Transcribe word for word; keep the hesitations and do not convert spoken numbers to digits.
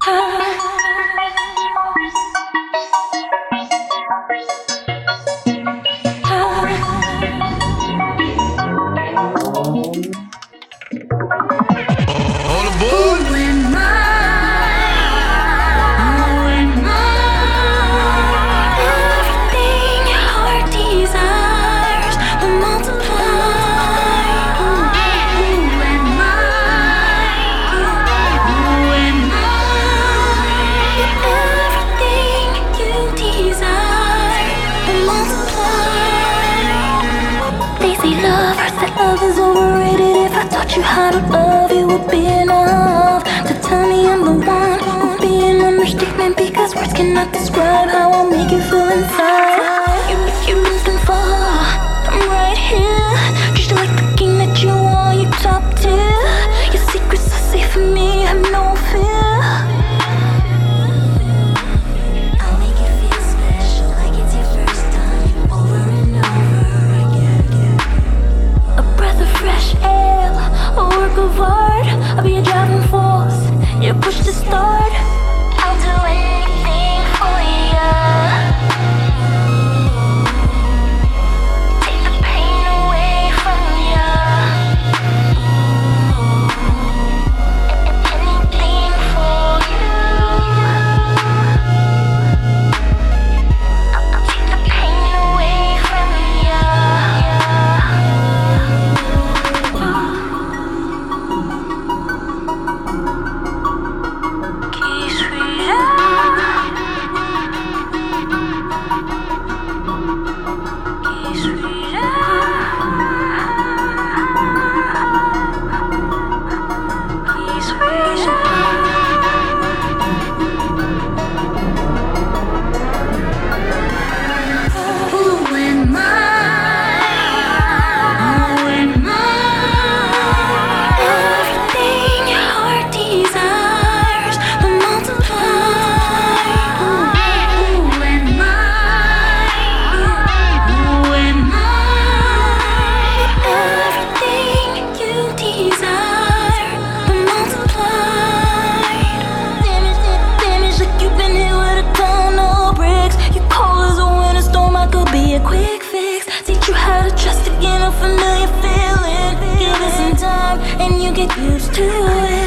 Love is overrated. If I taught you how to love, it would be enough to tell me I'm the one. Would be an understatement because words cannot describe how I'll make you feel inside. You make you looking for, I'm right here. Treat you like the king that you want, you top tier. Your secrets are safe for me, have no fear. I'll make you feel special like it's your first time, over and over again. A breath of fresh air, a work of art. I'll be a driving force, you're push to start. I'll do anything for ya. Take the pain away from ya. Anything for you. I'll, I'll take the pain away from ya. A quick fix, teach you how to trust again, a familiar feeling. Give it some time and you get used to it.